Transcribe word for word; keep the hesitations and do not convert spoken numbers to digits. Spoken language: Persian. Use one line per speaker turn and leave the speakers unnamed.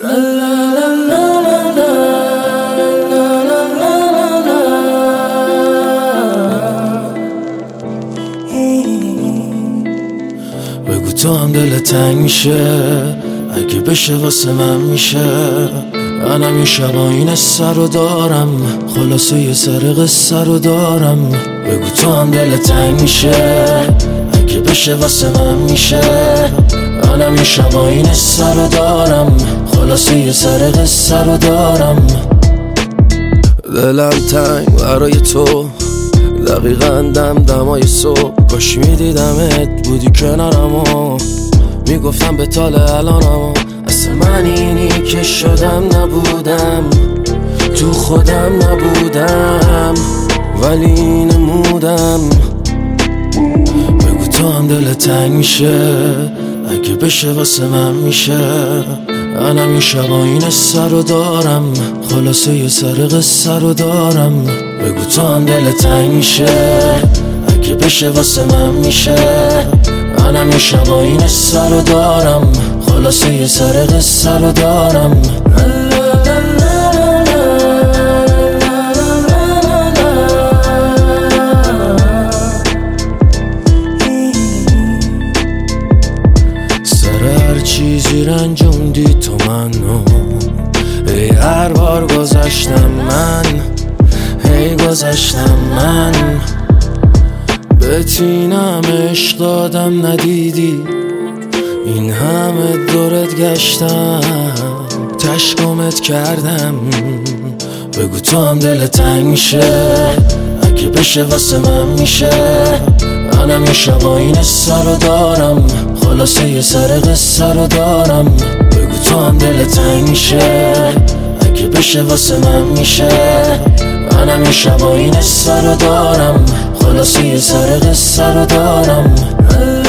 بگو تو هم دل تنگ میشه اگه بشه واسه من میشه. منم این شبا این سر رو دارم، خلاصه یه سر قصه رو دارم. بگو تو هم دل تنگ میشه اگه بشه واسه من میشه. منم این شبا این سر رو دارم، خلاصه یه سر قصه رو دارم. دلم تنگ برای تو، دقیقا دم دمای صبح. کاش میدیدمت بودی کنارم و میگفتم به تال الانم. اصلا من اینی که شدم نبودم، تو خودم نبودم ولی نمودم. بگو تو هم دل تنگ میشه اگه بشه واسه من میشه. منم این شبا این سر رو دارم، خلاصه یه سر قصه رو دارم. بگو تو هم دل تنگ میشه اگه بشه واسه من میشه. منم این شبا این سر رو دارم، خلاصه یه سر قصه رو دارم. سر هر چیزی رنجوندی تو منو، ای هر بار گذشتم من، ای گذشتم من. بتینم عشق دادم ندیدی، این همه دورت گشتم تشکمت کردم. بگو تو هم دل تنگ میشه اگه بشه واسه من میشه. منم یه شبا این سر رو دارم، خلاصه یه سر قصه رو دارم. بگو تو هم دل تنگ میشه اگه بشه واسه من میشه. منم یه شبا این سر رو دارم، خلاصه یه سر قصه رو دارم.